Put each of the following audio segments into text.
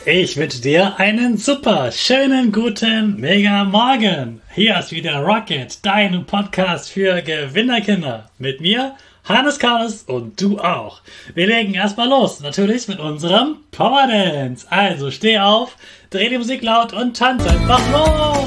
Ich wünsche dir einen super, schönen, guten, mega Morgen. Hier ist wieder Rocket, dein Podcast für Gewinnerkinder. Mit mir, Hannes Karles und du auch. Wir legen erstmal los, natürlich mit unserem Power Dance. Also steh auf, dreh die Musik laut und tanz einfach los.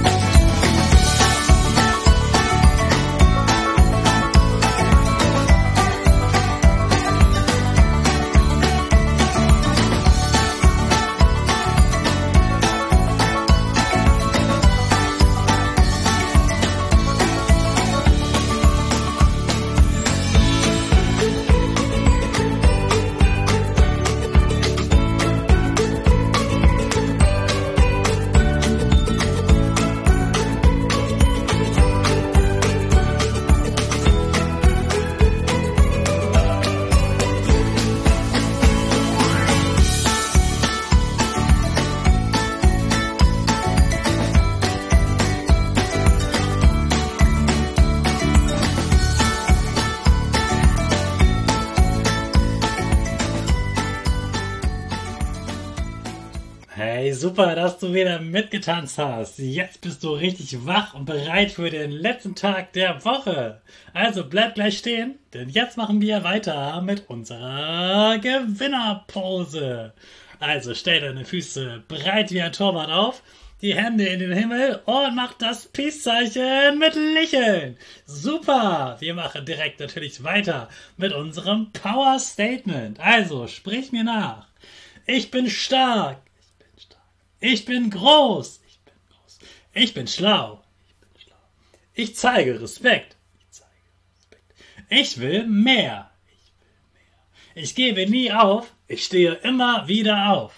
Hey, super, dass du wieder mitgetanzt hast. Jetzt bist du richtig wach und bereit für den letzten Tag der Woche. Also bleib gleich stehen, denn jetzt machen wir weiter mit unserer Gewinnerpose. Also stell deine Füße breit wie ein Torwart auf, die Hände in den Himmel und mach das Peace-Zeichen mit Lächeln. Super, wir machen direkt natürlich weiter mit unserem Power Statement. Also sprich mir nach. Ich bin stark. Ich bin groß. Ich bin schlau. Ich zeige Respekt. Ich will mehr. Ich gebe nie auf. Ich stehe immer wieder auf.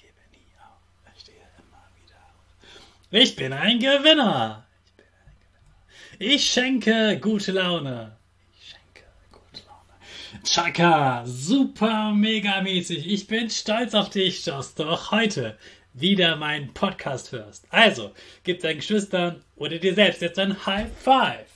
Ich bin ein Gewinner. Ich schenke gute Laune. Chaka, super mega mäßig. Ich bin stolz auf dich, dass du auch heute wieder meinen Podcast hörst. Also, gib deinen Geschwistern oder dir selbst jetzt ein High Five.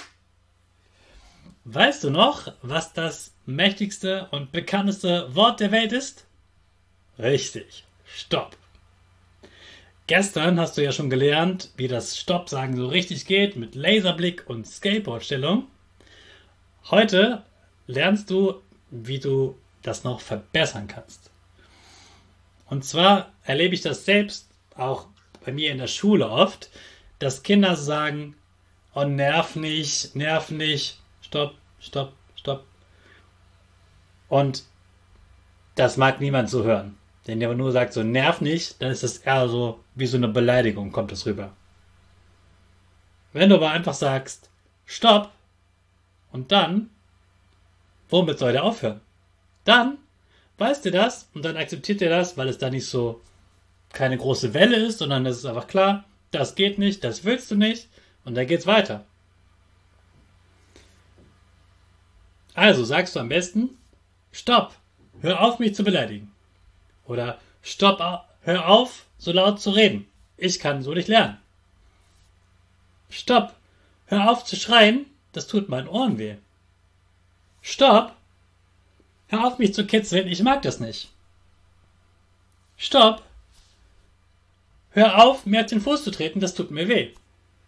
Weißt du noch, was das mächtigste und bekannteste Wort der Welt ist? Richtig, Stopp. Gestern hast du ja schon gelernt, wie das Stopp-Sagen so richtig geht mit Laserblick und Skateboardstellung. Heute lernst du, wie du das noch verbessern kannst. Und zwar erlebe ich das selbst auch bei mir in der Schule oft, dass Kinder sagen, oh nerv nicht, stopp, stopp, stopp. Und das mag niemand so hören. Wenn der nur sagt so nerv nicht, dann ist das eher so wie so eine Beleidigung, kommt das rüber. Wenn du aber einfach sagst, stopp, und dann, womit soll der aufhören? Dann weißt du das und dann akzeptiert ihr das, weil es da nicht so keine große Welle ist, sondern es ist einfach klar, das geht nicht, das willst du nicht und dann geht's weiter. Also sagst du am besten, stopp, hör auf mich zu beleidigen. Oder stopp, hör auf so laut zu reden. Ich kann so nicht lernen. Stopp, hör auf zu schreien, das tut meinen Ohren weh. Stopp, hör auf mich zu kitzeln, ich mag das nicht. Stopp. Hör auf, mir auf den Fuß zu treten, das tut mir weh.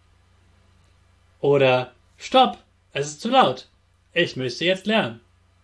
Oder stopp, es ist zu laut. Ich möchte jetzt lernen.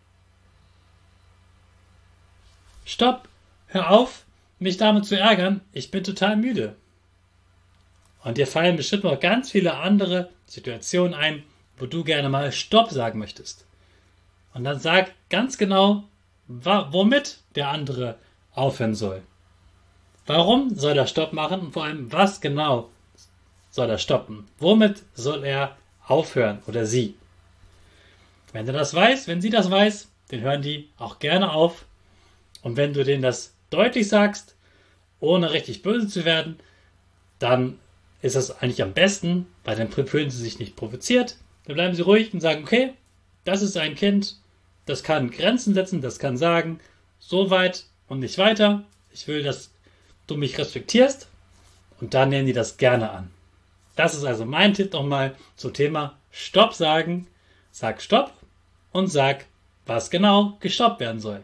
Stopp. Hör auf, mich damit zu ärgern, ich bin total müde. Und dir fallen bestimmt noch ganz viele andere Situationen ein, wo du gerne mal Stopp sagen möchtest. Und dann sag ganz genau, womit der andere aufhören soll. Warum soll er Stopp machen und vor allem, was genau soll er stoppen? Womit soll er aufhören oder sie? Wenn du das weißt, wenn sie das weiß, dann hören die auch gerne auf. Und wenn du denen das deutlich sagst, ohne richtig böse zu werden, dann ist das eigentlich am besten, weil dann fühlen sie sich nicht provoziert. Dann bleiben sie ruhig und sagen, okay, das ist ein Kind, das kann Grenzen setzen, das kann sagen, so weit und nicht weiter. Ich will, dass du mich respektierst. Und dann nehmen die das gerne an. Das ist also mein Tipp nochmal zum Thema Stopp sagen. Sag Stopp und sag, was genau gestoppt werden soll.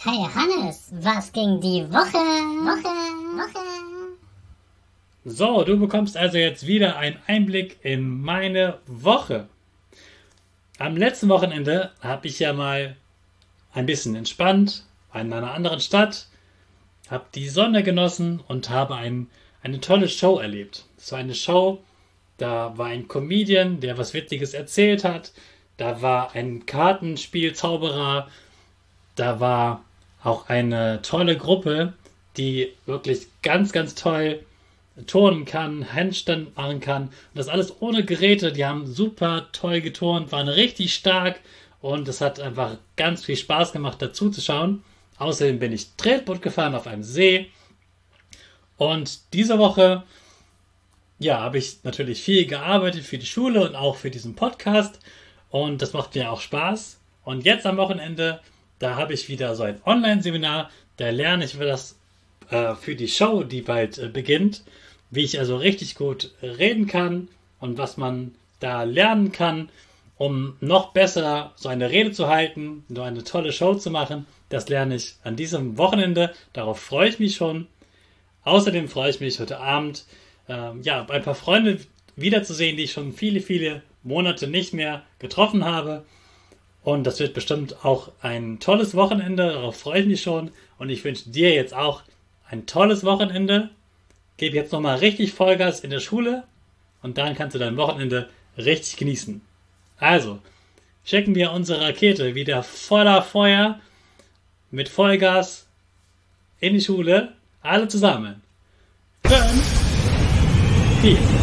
Hey Hannes, was ging die Woche? So, du bekommst also jetzt wieder einen Einblick in meine Woche. Am letzten Wochenende habe ich ja mal ein bisschen entspannt, war in einer anderen Stadt, habe die Sonne genossen und habe eine tolle Show erlebt. Es war eine Show, da war ein Comedian, der was Witziges erzählt hat, da war ein Kartenspielzauberer, da war auch eine tolle Gruppe, die wirklich ganz, ganz toll turnen kann, Handstand machen kann. Und das alles ohne Geräte. Die haben super toll geturnt, waren richtig stark und es hat einfach ganz viel Spaß gemacht, dazu zu schauen. Außerdem bin ich Tretboot gefahren auf einem See. Und diese Woche, ja, habe ich natürlich viel gearbeitet für die Schule und auch für diesen Podcast. Und das macht mir auch Spaß. Und jetzt am Wochenende, da habe ich wieder so ein Online-Seminar. Da lerne ich für die Show, die bald beginnt, wie ich also richtig gut reden kann und was man da lernen kann, um noch besser so eine Rede zu halten, so eine tolle Show zu machen. Das lerne ich an diesem Wochenende. Darauf freue ich mich schon. Außerdem freue ich mich heute Abend, ein paar Freunde wiederzusehen, die ich schon viele, viele Monate nicht mehr getroffen habe. Und das wird bestimmt auch ein tolles Wochenende. Darauf freue ich mich schon. Und ich wünsche dir jetzt auch ein tolles Wochenende. Gib jetzt nochmal richtig Vollgas in der Schule und dann kannst du dein Wochenende richtig genießen. Also, schicken wir unsere Rakete wieder voller Feuer mit Vollgas in die Schule. Alle zusammen. 5, 4,